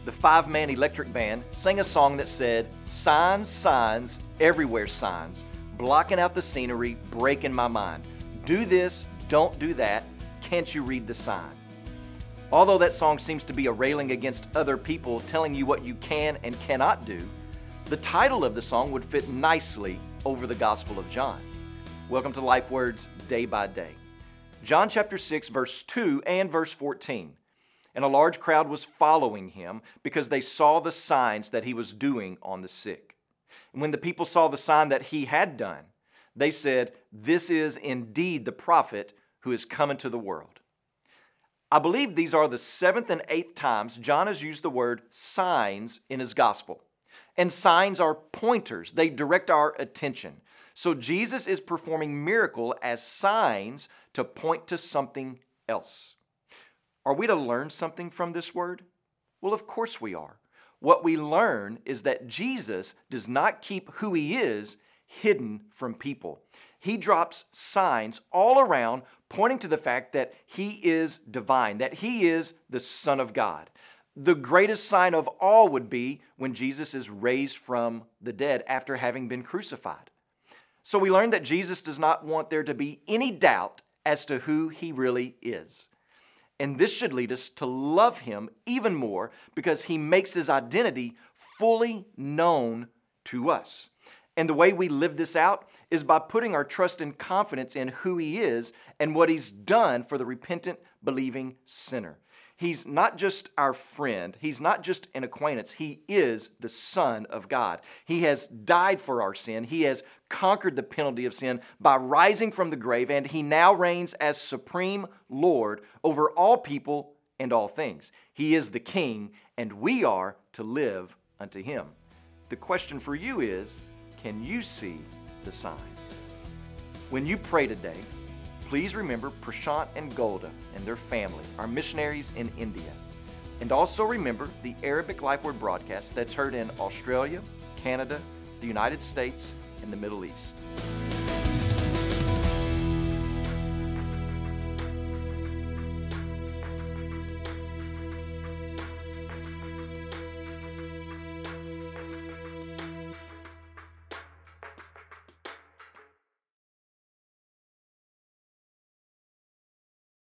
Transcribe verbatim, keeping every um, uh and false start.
the five-man electric band sang a song that said, "Signs, signs, everywhere signs, blocking out the scenery, breaking my mind. Do this, don't do that, can't you read the sign?" Although that song seems to be a railing against other people telling you what you can and cannot do, the title of the song would fit nicely over the Gospel of John. Welcome to Life Words Day by Day. John chapter six, verse two and verse fourteen. And a large crowd was following him because they saw the signs that he was doing on the sick. And when the people saw the sign that he had done, they said, "This is indeed the prophet who is come into the world." I believe these are the seventh and eighth times John has used the word signs in his gospel. And signs are pointers. They direct our attention. So Jesus is performing miracle as signs to point to something else. Are we to learn something from this word? Well, of course we are. What we learn is that Jesus does not keep who he is hidden from people. He drops signs all around pointing to the fact that he is divine, that he is the Son of God. The greatest sign of all would be when Jesus is raised from the dead after having been crucified. So we learn that Jesus does not want there to be any doubt as to who he really is. And this should lead us to love him even more because he makes his identity fully known to us. And the way we live this out is by putting our trust and confidence in who he is and what he's done for the repentant, believing sinner. He's not just our friend. He's not just an acquaintance. He is the Son of God. He has died for our sin. He has conquered the penalty of sin by rising from the grave, and he now reigns as supreme Lord over all people and all things. He is the King, and we are to live unto him. The question for you is, can you see the sign? When you pray today, please remember Prashant and Golda and their family, our missionaries in India. And also remember the Arabic Life Word broadcast that's heard in Australia, Canada, the United States, and the Middle East.